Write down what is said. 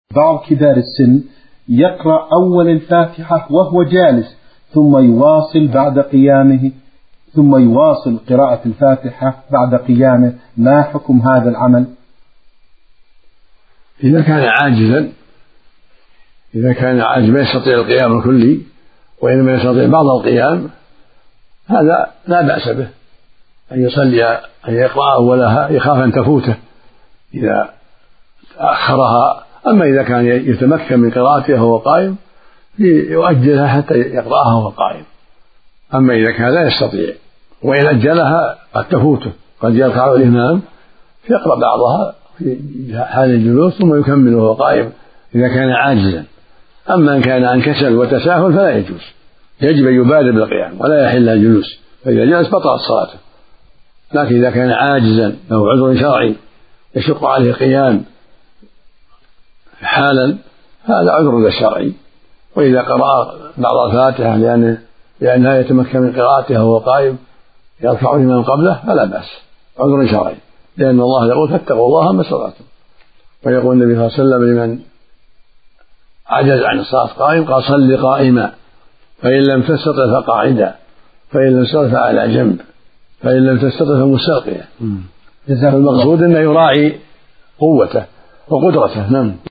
بعض كبار السن يقرأ أول الفاتحة وهو جالس ثم يواصل بعد قيامه، ثم يواصل قراءة الفاتحة بعد قيامه، ما حكم هذا العمل؟ إذا كان عاجزا ما يستطيع القيام الكلي وإنما يستطيع بعض القيام، هذا لا بأس به أن يصلي أن يقرأ أولها يخاف أن تفوته إذا أخرها. أما إذا كان يتمكن من قراءتها وهو قائم يؤجلها حتى يقرأها وهو قائم. أما إذا كان لا يستطيع وإن أجلها قد تفوته، قد يركع الإمام فيقرأ بعضها في حال الجلوس ثم يكمل وهو قائم إذا كان عاجزا. أما إن كان عن كسل وتساهل فلا يجوز، يجب أن يبادر بالقيام ولا يحل الجلوس، فإذا جلس بطلت صلاته. لكن إذا كان عاجزا له عذر شرعي يشق عليه قيام حالا هذا عذر شرعي، وإذا قرأ بعض الفاتحة لأنها يتمكن من قراءتها وهو قائم يرفع الإمام قبله فلا بأس، عذر شرعي، لأن الله يقول فاتقوا الله ما استطعتم. ويقول النبي صلى الله عليه وسلم لمن عجز عن الصلاة قائم قال صل قائما، فإن لم تستطع فقاعدا، فإن لم تستطع فعلى جنب، فإن لم تستطع فمستلقيا. المقصود أنه يراعي قوته وقدرته. نعم.